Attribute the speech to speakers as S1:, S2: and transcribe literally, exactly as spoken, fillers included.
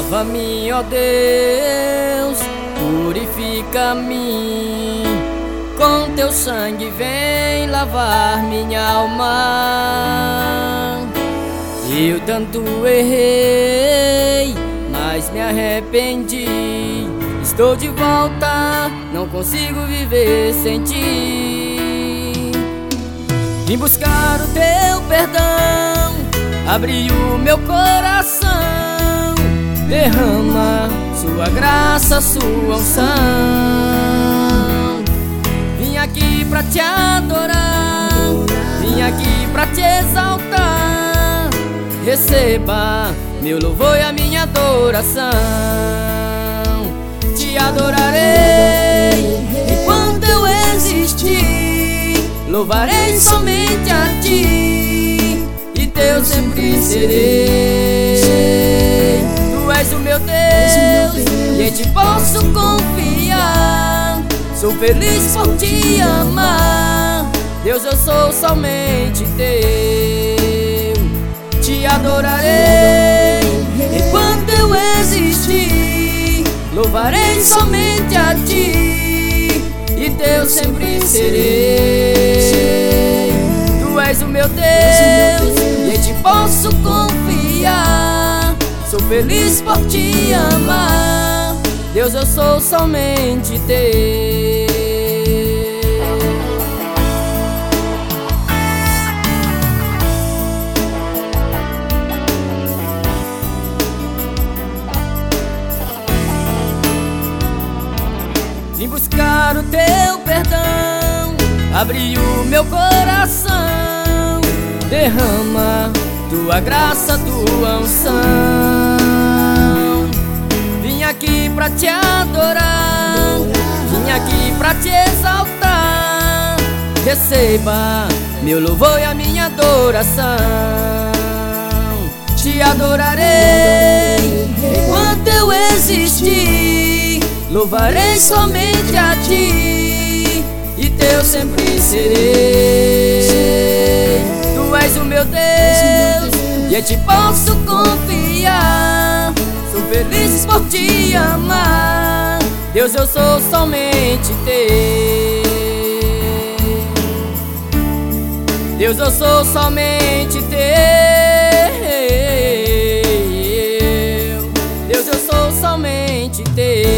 S1: Lava-me, ó Deus, purifica-me. Com teu sangue vem lavar minha alma. Eu tanto errei, mas me arrependi. Estou de volta, não consigo viver sem ti. Vim buscar o teu perdão, abri o meu coração. Derrama sua graça, sua unção. Vim aqui pra te adorar, vim aqui pra te exaltar. Receba meu louvor e a minha adoração. Te adorarei enquanto eu existir. Louvarei somente a ti e teu sempre serei. Tu és o meu Deus e em ti posso confiar. Sou feliz por te amar. Deus, eu sou somente teu. Te adorarei enquanto eu existir. Louvarei somente a ti e teu sempre serei. Tu és o meu Deus e em ti posso confiar. Sou feliz por te amar. Deus, eu sou somente teu. Vim buscar o teu perdão, abri o meu coração. Derrama tua graça, tua unção. Vim aqui pra te adorar, vim aqui pra te exaltar. Receba meu louvor e a minha adoração. Te adorarei enquanto eu existir. Louvarei somente a ti e teu sempre serei. Tu és o meu Deus e em ti posso confiar. Sou feliz por te amar. Deus, eu sou somente teu. Deus, eu sou somente teu. Deus, eu sou somente teu.